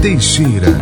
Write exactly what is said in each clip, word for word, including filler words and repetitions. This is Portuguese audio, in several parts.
Teixeira.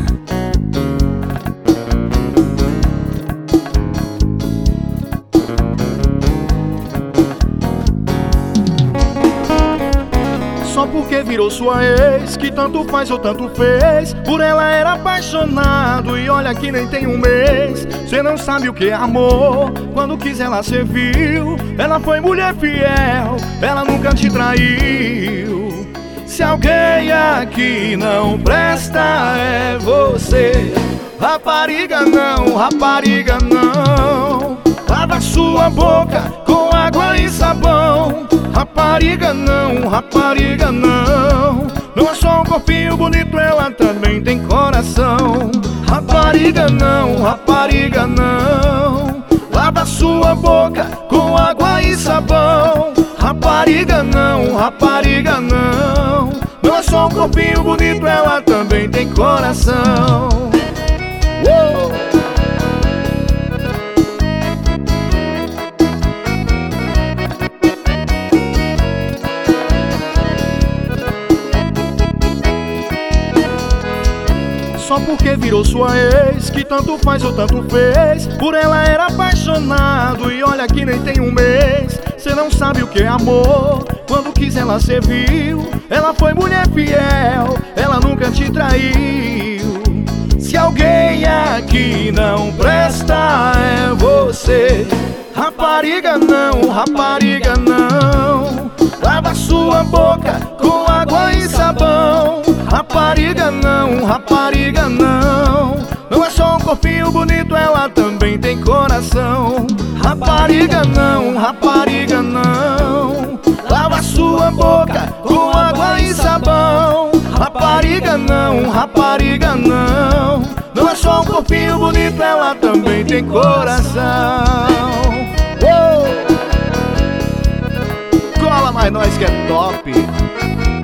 Só porque virou sua ex, que tanto faz ou tanto fez. Por ela era apaixonado e olha que nem tem um mês. Cê não sabe o que é amor, quando quis ela serviu. Ela foi mulher fiel, ela nunca te traiu. Se alguém aqui não presta é você. Rapariga não, rapariga não. Lava sua boca com água e sabão. Rapariga não, rapariga não. Não é só um corpinho bonito, ela também tem coração. Rapariga não, rapariga não. Lava sua boca com água e sabão. Rapariga não, rapariga não. Não é só um corpinho bonito, ela também tem coração. uh! Só porque virou sua ex, que tanto faz ou tanto fez. Por ela era apaixonado e olha que nem tem um mês. Cê não sabe o que é amor, quando quis ela serviu. Ela foi mulher fiel, ela nunca te traiu. Se alguém aqui não presta é você. Rapariga não, rapariga não. Lava sua boca com água e sabão. Rapariga não, rapariga não. Não é só um corpinho bonito, ela também tem coração. Rapariga não, rapariga não. Lava sua boca com água e sabão. Rapariga não, rapariga não. Não é só um corpinho bonito, ela também tem coração. uh! Cola mais nós que é top.